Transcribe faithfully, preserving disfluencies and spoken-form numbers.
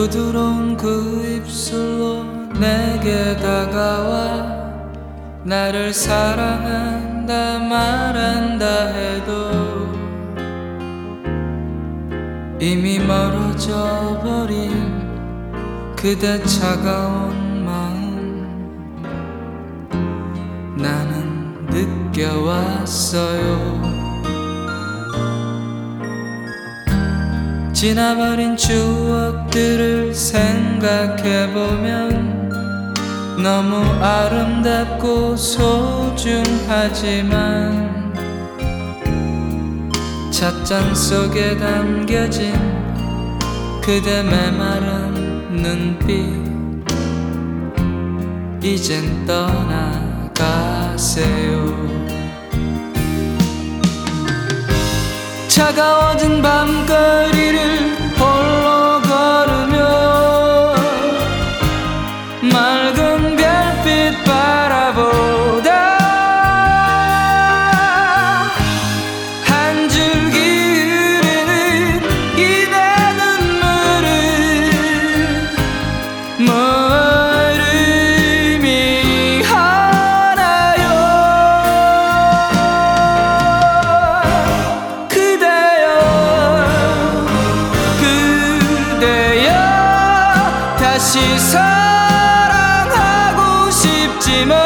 부드러운 그 입술로 내게 다가와 나를 사랑한다 말한다 해도 이미 멀어져 버린 그대 차가운 마음 나는 느껴왔어요. 지나버린 추억들을 생각해보면 너무 아름답고 소중하지만 찻잔 속에 담겨진 그대 메마른 눈빛 이젠 떠나가세요. 차가워진 밤거리를 홀로 걸으며 맑은 별빛 바라보다 한 줄기 흐르는 이 내 눈물은 뭘 의미하나요. 그대여 그대여 다시 사랑하고 싶지만